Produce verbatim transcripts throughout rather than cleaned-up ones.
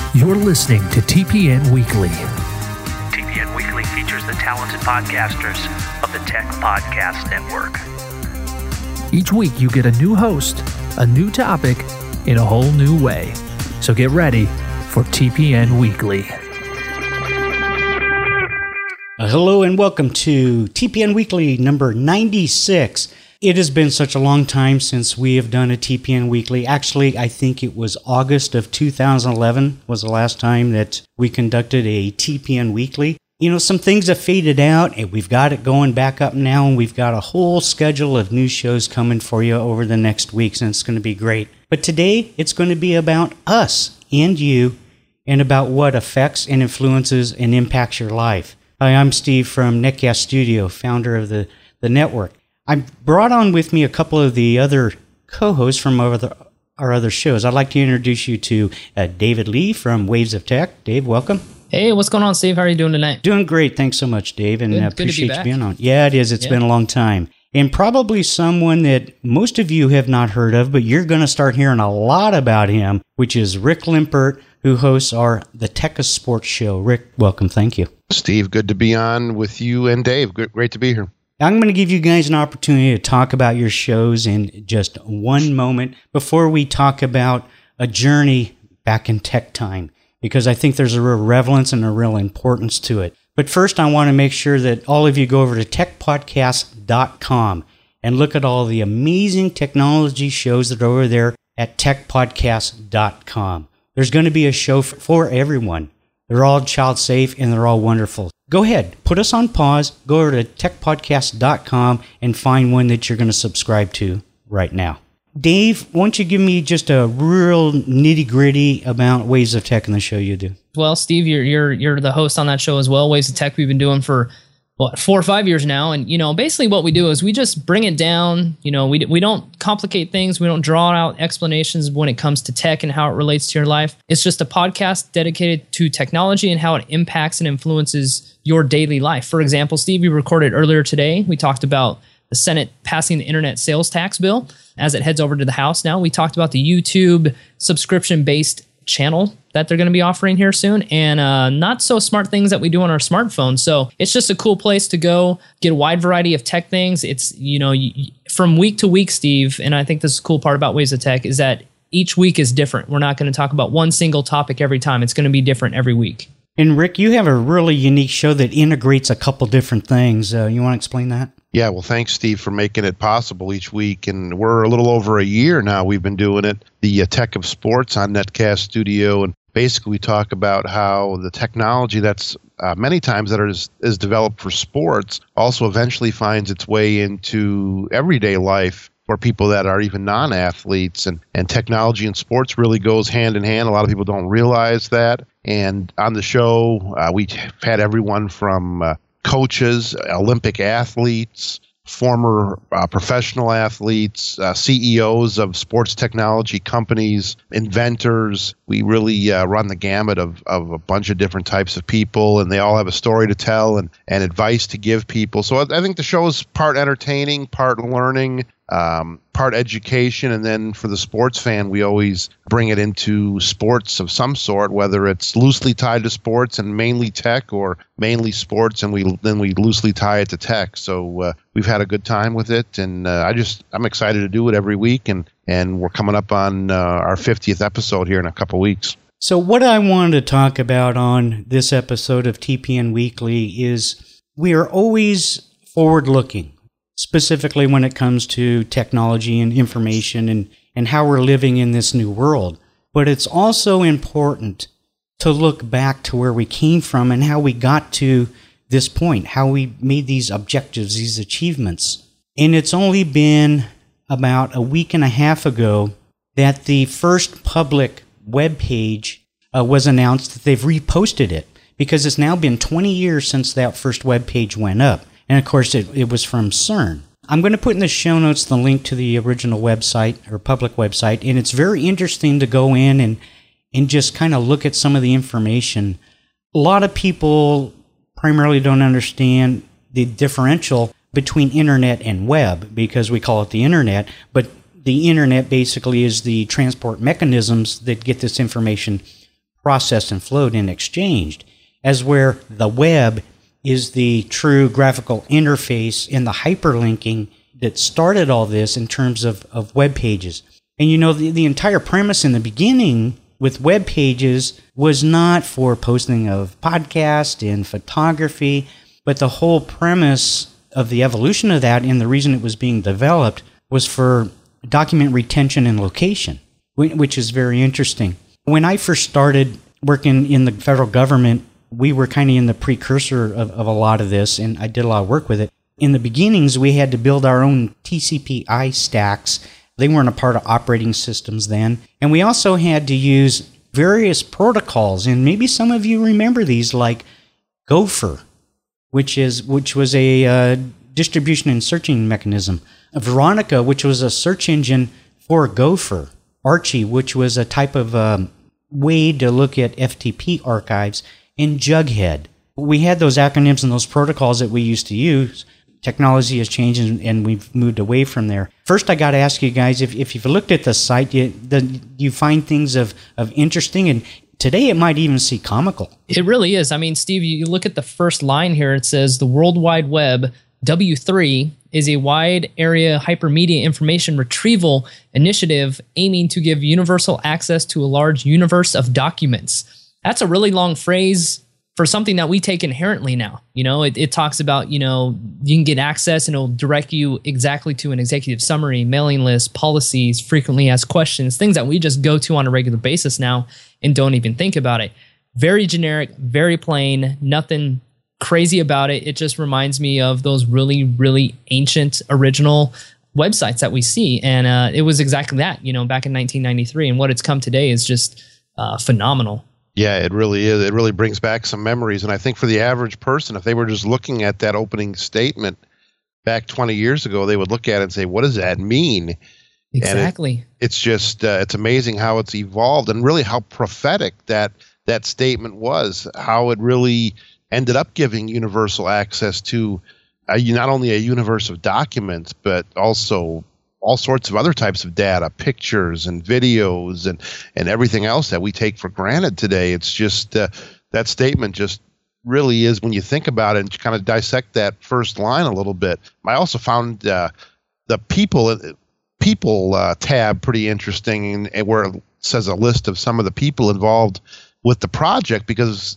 You're listening to T P N Weekly. T P N Weekly features the talented podcasters of the Tech Podcast Network. Each week you get a new host, a new topic, in a whole new way. So get ready for T P N Weekly. Uh, hello and welcome to T P N Weekly number ninety-six. It has been such a long time since we have done a T P N Weekly. Actually, I think it was August of two thousand eleven was the last time that we conducted a T P N Weekly. You know, some things have faded out, and we've got it going back up now, and we've got a whole schedule of new shows coming for you over the next weeks, and it's going to be great. But today, it's going to be about us and you, and about what affects and influences and impacts your life. Hi, I'm Steve from Netcast Studio, founder of the, the network. I brought on with me a couple of the other co-hosts from our other, our other shows. I'd like to introduce you to uh, David Lee from Waves of Tech. Dave, welcome. Hey, what's going on, Steve? How are you doing tonight? Doing great. Thanks so much, Dave, and Good, I good appreciate to be you back. being on. Yeah, it is. It's Yeah. been a long time. And probably someone that most of you have not heard of, but you're going to start hearing a lot about him, which is Rick Limpert, who hosts our The Tech of Sports show. Rick, welcome. Thank you. Steve, good to be on with you and Dave. Good, great to be here. I'm going to give you guys an opportunity to talk about your shows in just one moment before we talk about a journey back in tech time, because I think there's a real relevance and a real importance to it. But first, I want to make sure that all of you go over to tech podcast dot com and look at all the amazing technology shows that are over there at tech podcast dot com. There's going to be a show for, for everyone. They're all child safe and they're all wonderful. Go ahead, put us on pause, go over to tech podcast dot com and find one that you're going to subscribe to right now. Dave, why don't you give me just a real nitty-gritty about Waves of Tech in the show you do? Well, Steve, you're you're you're the host on that show as well. Waves of Tech we've been doing for what four or five years now, and you know basically what we do is we just bring it down. You know, we we don't complicate things. We don't draw out explanations when it comes to tech and how it relates to your life. It's just a podcast dedicated to technology and how it impacts and influences your daily life. For example, Steve, we recorded earlier today. We talked about the Senate passing the internet sales tax bill as it heads over to the House now. We talked about the YouTube subscription-based channel that they're going to be offering here soon, and uh, not so smart things that we do on our smartphones. So it's just a cool place to go get a wide variety of tech things. It's, you know, you, from week to week, Steve, and I think this is the cool part about Waves of Tech is that each week is different. We're not going to talk about one single topic every time. It's going to be different every week. And Rick, you have a really unique show that integrates a couple different things. Uh, you want to explain that? Yeah, well, thanks, Steve, for making it possible each week. And we're a little over a year now we've been doing it, the uh, Tech of Sports on Netcast Studio. And basically we talk about how the technology that's uh, many times that is, is developed for sports also eventually finds its way into everyday life for people that are even non-athletes. And, and technology in sports really goes hand in hand. A lot of people don't realize that. And on the show, uh, we've had everyone from uh, coaches, Olympic athletes, former uh, professional athletes, uh, C E Os of sports technology companies, inventors. We really uh, run the gamut of, of a bunch of different types of people, and they all have a story to tell and, and advice to give people. So I, I think the show is part entertaining, part learning, um, part education, and then for the sports fan, we always bring it into sports of some sort, whether it's loosely tied to sports and mainly tech, or mainly sports and we then we loosely tie it to tech. So uh, we've had a good time with it, and uh, I just I'm excited to do it every week, and and we're coming up on uh, our fiftieth episode here in a couple weeks. So what I wanted to talk about on this episode of T P N Weekly is we are always forward-looking, specifically when it comes to technology and information and, and how we're living in this new world. But it's also important to look back to where we came from and how we got to this point, how we made these objectives, these achievements. And it's only been about a week and a half ago that the first public web page uh, was announced that they've reposted it, because it's now been twenty years since that first web page went up. And of course, it, it was from CERN. I'm going to put in the show notes the link to the original website or public website, and it's very interesting to go in and, and just kind of look at some of the information. A lot of people primarily don't understand the differential between internet and web, because we call it the internet, but the internet basically is the transport mechanisms that get this information processed and flowed and exchanged, as where the web is the true graphical interface and the hyperlinking that started all this in terms of, of web pages. And you know, the, the entire premise in the beginning with web pages was not for posting of podcasts and photography, but the whole premise of the evolution of that and the reason it was being developed was for document retention and location, which is very interesting. When I first started working in the federal government, we were kind of in the precursor of, of a lot of this, and I did a lot of work with it. In the beginnings, we had to build our own T C P I stacks. They weren't a part of operating systems then. And we also had to use various protocols, and maybe some of you remember these, like Gopher, which is which was a uh, distribution and searching mechanism. Veronica, which was a search engine for Gopher. Archie, which was a type of um, way to look at F T P archives. And Jughead. We had those acronyms and those protocols that we used to use. Technology has changed, and, and we've moved away from there. First, I got to ask you guys, if, if you've looked at the site, you, the, you find things of, of interesting, and today it might even seem comical. It really is. I mean, Steve, you look at the first line here. It says the World Wide Web, W three, is a wide area hypermedia information retrieval initiative aiming to give universal access to a large universe of documents. That's a really long phrase for something that we take inherently now. You know, it, it talks about, you know, you can get access and it'll direct you exactly to an executive summary, mailing list, policies, frequently asked questions, things that we just go to on a regular basis now and don't even think about it. Very generic, very plain, nothing crazy about it. It just reminds me of those really, really ancient original websites that we see. And uh, it was exactly that, you know, back in nineteen ninety-three. And what it's come today is just uh, phenomenal. Yeah, it really is. It really brings back some memories. And I think for the average person, if they were just looking at that opening statement back twenty years ago, they would look at it and say, what does that mean? Exactly. And it, it's just, uh, it's amazing how it's evolved and really how prophetic that that statement was, how it really ended up giving universal access to a, not only a universe of documents, but also all sorts of other types of data, pictures and videos and, and everything else that we take for granted today. It's just, uh, that statement just really is, when you think about it and kind of dissect that first line a little bit. I also found uh, the people people uh, tab pretty interesting, and where it says a list of some of the people involved with the project, because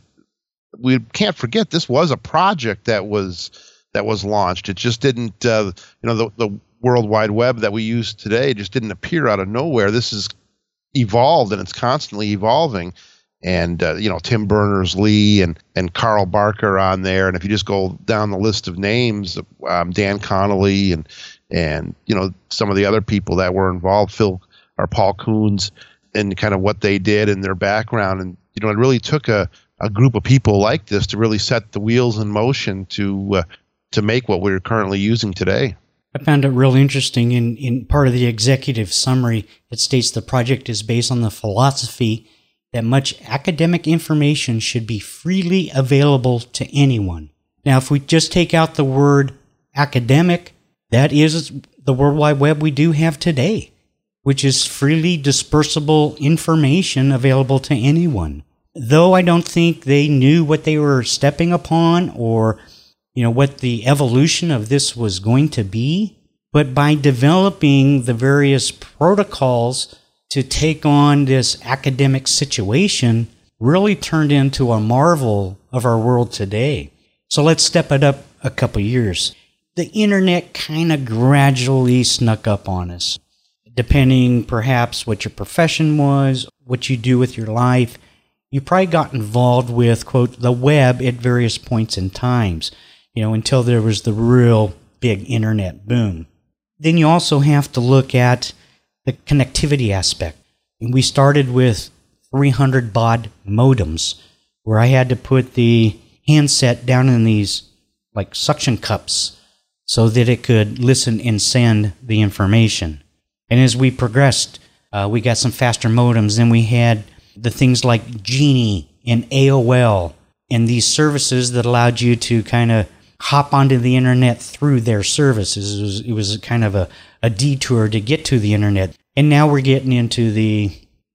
we can't forget this was a project that was that was launched. It just didn't, uh, you know, the, the World Wide Web that we use today just didn't appear out of nowhere. This is evolved, and it's constantly evolving. And, uh, you know, Tim Berners-Lee and, and Carl Barker on there. And if you just go down the list of names, um, Dan Connolly and, and, you know, some of the other people that were involved, Phil or Paul Coons, and kind of what they did and their background. And, you know, it really took a, a group of people like this to really set the wheels in motion to, uh, to make what we're currently using today. I found it real interesting. In, in part of the executive summary, it states the project is based on the philosophy that much academic information should be freely available to anyone. Now, if we just take out the word academic, that is the World Wide Web we do have today, which is freely dispersible information available to anyone. Though I don't think they knew what they were stepping upon, or you know, what the evolution of this was going to be. But by developing the various protocols to take on this academic situation, really turned into a marvel of our world today. So let's step it up a couple years. The internet kind of gradually snuck up on us, depending perhaps what your profession was, what you do with your life. You probably got involved with, quote, the web at various points in times, you know, until there was the real big internet boom. Then you also have to look at the connectivity aspect. And we started with three hundred baud modems, where I had to put the handset down in these like suction cups so that it could listen and send the information. And as we progressed, uh, we got some faster modems. Then we had the things like Genie and A O L and these services that allowed you to kind of hop onto the internet through their services. It was, it was kind of a, a detour to get to the internet. And now we're getting into the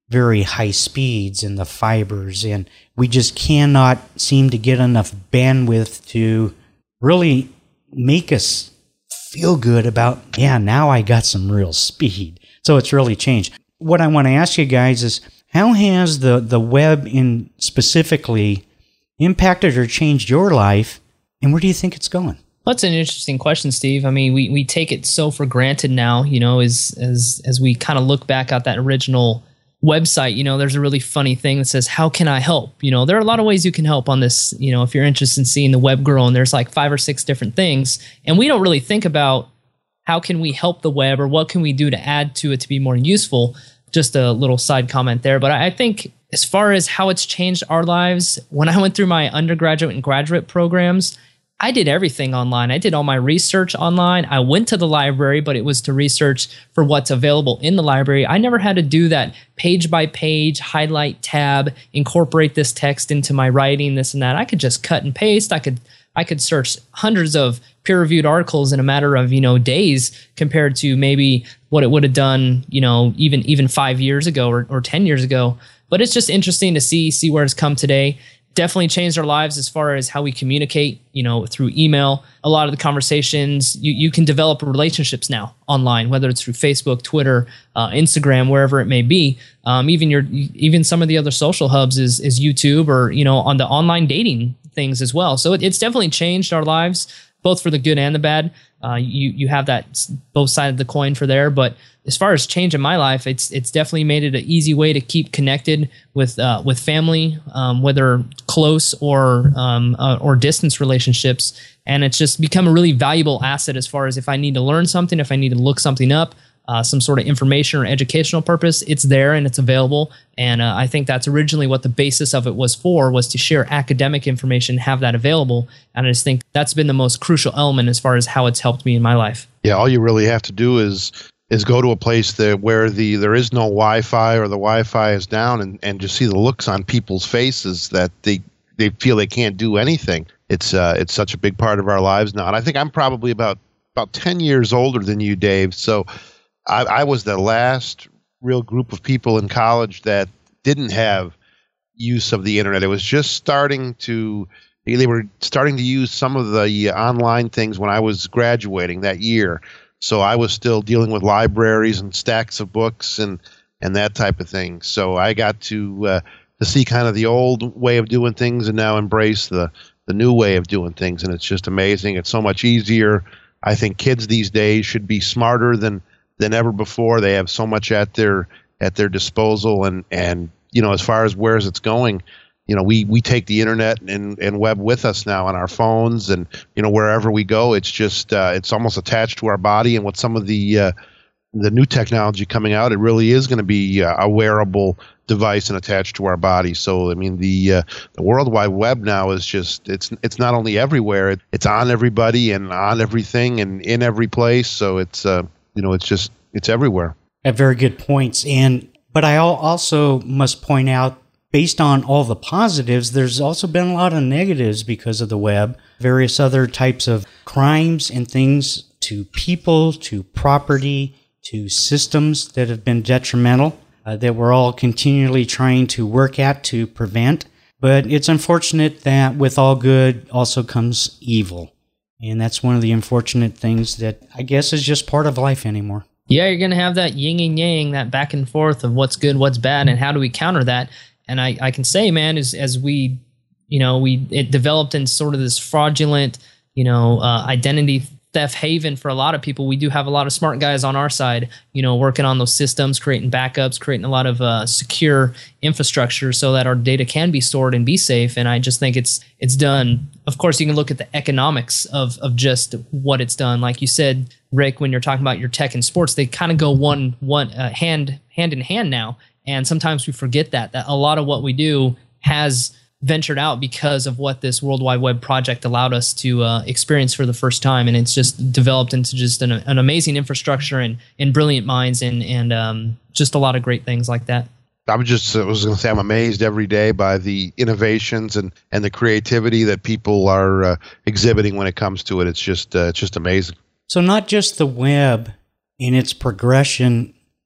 very high speeds and the fibers, and we just cannot seem to get enough bandwidth to really make us feel good about, yeah, now I got some real speed. So it's really changed. What I want to ask you guys is, how has the, the web in specifically impacted or changed your life, and where do you think it's going? That's an interesting question, Steve. I mean, we, we take it so for granted now, you know, as as as we kind of look back at that original website, you know, there's a really funny thing that says, how can I help? You know, there are a lot of ways you can help on this, you know, if you're interested in seeing the web grow, and there's like five or six different things. And we don't really think about how can we help the web, or what can we do to add to it to be more useful. Just a little side comment there. But I think as far as how it's changed our lives, when I went through my undergraduate and graduate programs, I did everything online. I did all my research online. I went to the library, but it was to research for what's available in the library. I never had to do that page by page, highlight tab, incorporate this text into my writing, this and that. I could just cut and paste. I could I could search hundreds of peer-reviewed articles in a matter of, you know, days, compared to maybe what it would have done, you know, even even five years ago or, or ten years ago. But it's just interesting to see see where it's come today. Definitely changed our lives as far as how we communicate, you know, through email. A lot of the conversations, you, you can develop relationships now online, whether it's through Facebook, Twitter, uh, Instagram, wherever it may be. Um, even your, even some of the other social hubs is, is YouTube, or, you know, on the online dating things as well. So it, it's definitely changed our lives, both for the good and the bad. Uh, you you have that both sides of the coin for there, but as far as change in my life, it's it's definitely made it an easy way to keep connected with uh, with family, um, whether close or um, uh, or distance relationships, and it's just become a really valuable asset as far as if I need to learn something, if I need to look something up, uh, some sort of information or educational purpose, it's there and it's available. And uh, I think that's originally what the basis of it was for, was to share academic information, have that available. And I just think that's been the most crucial element as far as how it's helped me in my life. Yeah, all you really have to do is is go to a place that where the there is no Wi-Fi, or the Wi-Fi is down, and, and just see the looks on people's faces that they they feel they can't do anything. It's uh it's such a big part of our lives now. And I think I'm probably about about ten years older than you, Dave. So I, I was the last real group of people in college that didn't have use of the internet. It was just starting to, they were starting to use some of the online things when I was graduating that year. So I was still dealing with libraries and stacks of books and, and that type of thing. So I got to uh, to see kind of the old way of doing things and now embrace the, the new way of doing things. And it's just amazing. It's so much easier. I think kids these days should be smarter than than ever before. They have so much at their at their disposal, and and you know, as far as where is it's going, you know, we we take the internet and and web with us now on our phones, and you know, wherever we go, it's just uh, it's almost attached to our body. And with some of the uh, the new technology coming out, it really is going to be uh, a wearable device and attached to our body. So I mean, the uh, the World Wide Web now is just it's it's not only everywhere, it, it's on everybody and on everything and in every place. So it's uh, you know, it's just it's everywhere. At very good points. And but I al- also must point out, based on all the positives, there's also been a lot of negatives because of the web. Various other types of crimes and things to people, to property, to systems that have been detrimental, uh, that we're all continually trying to work at to prevent. But it's unfortunate that with all good also comes evil. And that's one of the unfortunate things that I guess is just part of life anymore. Yeah, you're going to have that yin and yang, that back and forth of what's good, what's bad, and how do we counter that. And I, I can say, man, as, as we, you know, we it developed in sort of this fraudulent, you know, uh, identity theft haven for a lot of people. We do have a lot of smart guys on our side, you know, working on those systems, creating backups, creating a lot of uh, secure infrastructure so that our data can be stored and be safe. And I just think it's it's done. Of course, you can look at the economics of of just what it's done. Like you said, Rick, when you're talking about your tech and sports, they kind of go one one uh, hand hand in hand now. And sometimes we forget that that a lot of what we do has ventured out because of what this World Wide Web project allowed us to uh, experience for the first time. And it's just developed into just an, an amazing infrastructure and, and brilliant minds and, and um, just a lot of great things like that. I was just I was going to say I'm amazed every day by the innovations and, and the creativity that people are uh, exhibiting when it comes to it. It's just uh, it's just amazing. So not just the web in its progression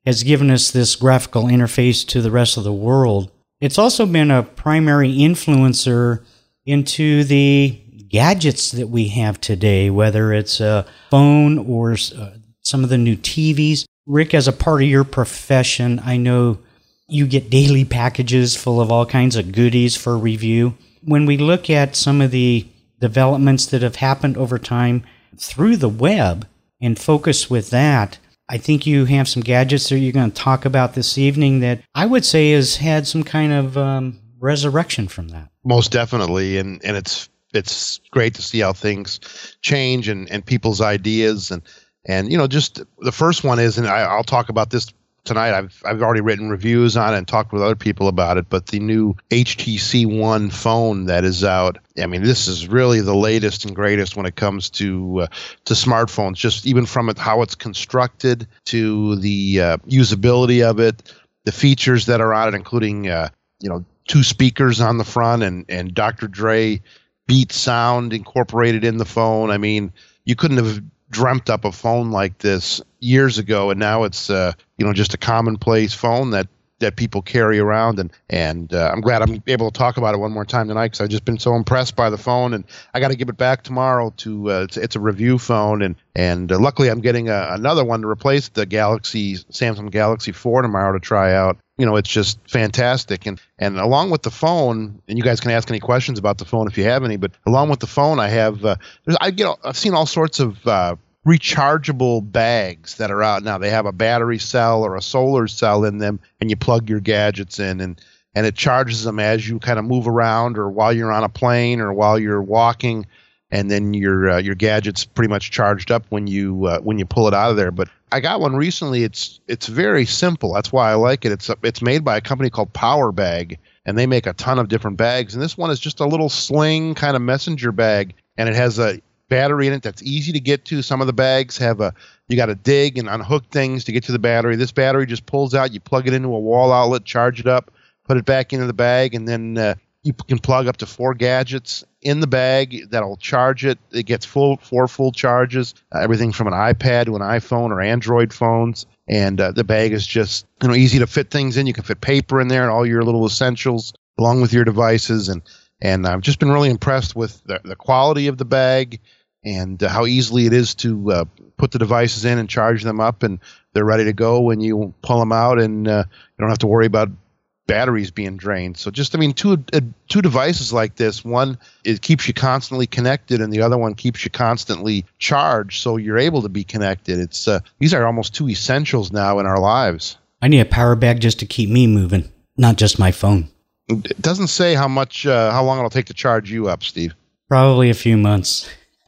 has given us this graphical interface to the rest of the world, it's also been a primary influencer into the gadgets that we have today, whether it's a phone or uh, some of the new T Vs. Rick, as a part of your profession, I know you get daily packages full of all kinds of goodies for review. When we look at some of the developments that have happened over time through the web and focus with that, I think you have some gadgets that you're going to talk about this evening that I would say has had some kind of um, resurrection from that. Most definitely, and and it's it's great to see how things change and, and people's ideas and and you know just the first one is, and I, I'll talk about this tonight. I've I've already written reviews on it and talked with other people about it, but the new H T C One phone that is out, I mean, this is really the latest and greatest when it comes to uh, to smartphones, just even from it, how it's constructed to the uh, usability of it, the features that are on it, including uh, you know two speakers on the front and, and Doctor Dre Beat sound incorporated in the phone. I mean, you couldn't have dreamt up a phone like this years ago, and now it's uh, you know just a commonplace phone that that people carry around, and and uh, I'm glad I'm able to talk about it one more time tonight because I've just been so impressed by the phone, and I got to give it back tomorrow to uh, it's, it's a review phone, and and uh, luckily I'm getting a, another one to replace the Galaxy Samsung Galaxy four tomorrow to try out. You know, it's just fantastic, and and along with the phone, and you guys can ask any questions about the phone if you have any, but along with the phone, I have uh, there's, I get I've seen all sorts of uh, rechargeable bags that are out now. They have a battery cell or a solar cell in them, and you plug your gadgets in, and and it charges them as you kind of move around, or while you're on a plane, or while you're walking, and then your uh, your gadget's pretty much charged up when you uh, when you pull it out of there. But I got one recently. It's it's very simple. That's why I like it. It's it's made by a company called Power Bag, and they make a ton of different bags. And this one is just a little sling kind of messenger bag, and it has a battery in it that's easy to get to. Some of the bags have a you got to dig and unhook things to get to the battery. This battery just pulls out. You plug it into a wall outlet, charge it up, put it back into the bag, and then uh, you can plug up to four gadgets in the bag that'll charge it. It gets full four full charges, uh, everything from an iPad to an iPhone or Android phones. And uh, the bag is just you know easy to fit things in. You can fit paper in there and all your little essentials along with your devices. And and I've just been really impressed with the, the quality of the bag and uh, how easily it is to uh, put the devices in and charge them up, and they're ready to go when you pull them out, and uh, you don't have to worry about batteries being drained. So just, I mean, two uh, two devices like this, one, it keeps you constantly connected, and the other one keeps you constantly charged, so you're able to be connected. It's uh, these are almost two essentials now in our lives. I need a power bag just to keep me moving, not just my phone. It doesn't say how much, uh, how long it'll take to charge you up, Steve. Probably a few months.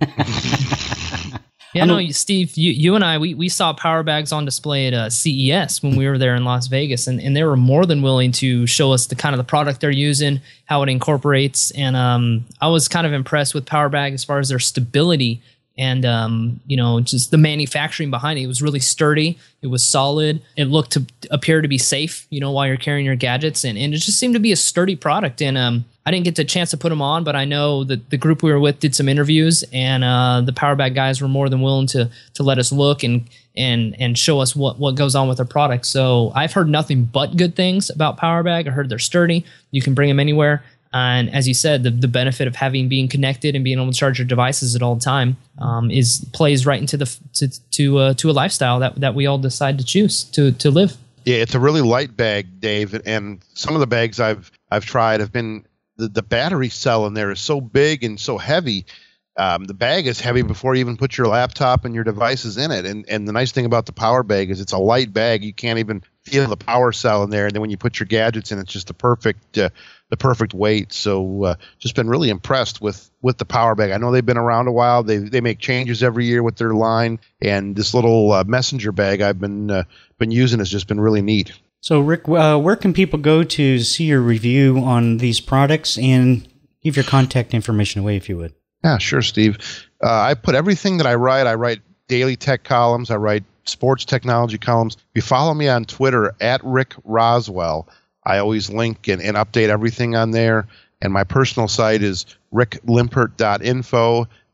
Yeah, no, Steve, you, you and I, we, we saw power bags on display at uh, C E S when we were there in Las Vegas, and, and they were more than willing to show us the kind of the product they're using, how it incorporates, and um, I was kind of impressed with Power Bag as far as their stability and um, you know just the manufacturing behind it. It was really sturdy, it was solid, it looked to appear to be safe, you know, while you're carrying your gadgets, and, and it just seemed to be a sturdy product. And um, I didn't get the chance to put them on, but I know that the group we were with did some interviews, and uh, the Power Bag guys were more than willing to to let us look and and and show us what, what goes on with their product. So I've heard nothing but good things about Power Bag. I heard they're sturdy. You can bring them anywhere. And as you said, the, the benefit of having being connected and being able to charge your devices at all the time um, is plays right into the to to uh, to a lifestyle that that we all decide to choose to to live. Yeah, it's a really light bag, Dave, and some of the bags I've I've tried have been the, the battery cell in there is so big and so heavy. Um, the bag is heavy before you even put your laptop and your devices in it. And and the nice thing about the Power Bag is it's a light bag. You can't even feel the power cell in there. And then when you put your gadgets in, it's just the perfect uh, the perfect weight. So uh, just been really impressed with with the Power Bag. I know they've been around a while. They they make changes every year with their line. And this little uh, messenger bag I've been uh, been using has just been really neat. So Rick, uh, where can people go to see your review on these products, and give your contact information away if you would? Yeah, sure, Steve. Uh, I put everything that I write. I write daily tech columns. I write sports technology columns. If you follow me on Twitter, at Rick Roswell, I always link and, and update everything on there. And my personal site is rick limpert dot info.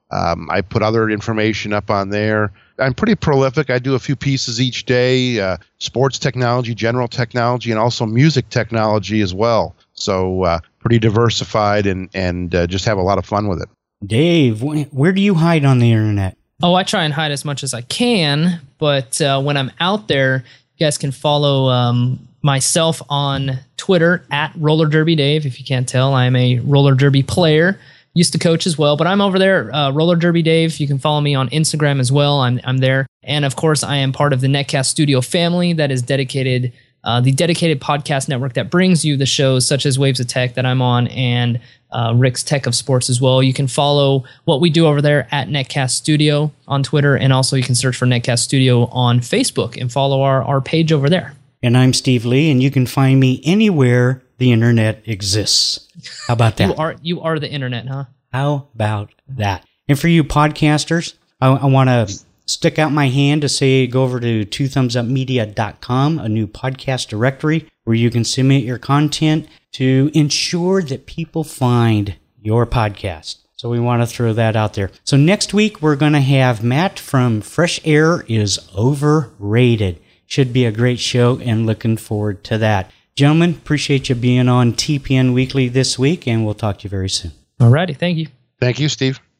Um, I put other information up on there. I'm pretty prolific. I do a few pieces each day, uh, sports technology, general technology, and also music technology as well. So uh, pretty diversified and, and uh, just have a lot of fun with it. Dave, wh- where do you hide on the internet? Oh, I try and hide as much as I can, but uh, when I'm out there, you guys can follow um, myself on Twitter at Roller Derby Dave. If you can't tell, I'm a roller derby player. Used to coach as well, but I'm over there, uh, Roller Derby Dave. You can follow me on Instagram as well. I'm I'm there, and of course, I am part of the Netcast Studio family that is dedicated, uh, the dedicated podcast network that brings you the shows such as Waves of Tech that I'm on, and uh, Rick's Tech of Sports as well. You can follow what we do over there at Netcast Studio on Twitter, and also you can search for Netcast Studio on Facebook and follow our our page over there. And I'm Steve Lee, and you can find me anywhere the internet exists. How about that? You are you are the internet, huh? How about that? And for you podcasters, I, I want to stick out my hand to say go over to two thumbs up media dot com, a new podcast directory where you can submit your content to ensure that people find your podcast. So we want to throw that out there. So next week, we're going to have Matt from Fresh Air is Overrated. Should be a great show, and looking forward to that. Gentlemen, appreciate you being on T P N Weekly this week, and we'll talk to you very soon. Alrighty, thank you. Thank you, Steve.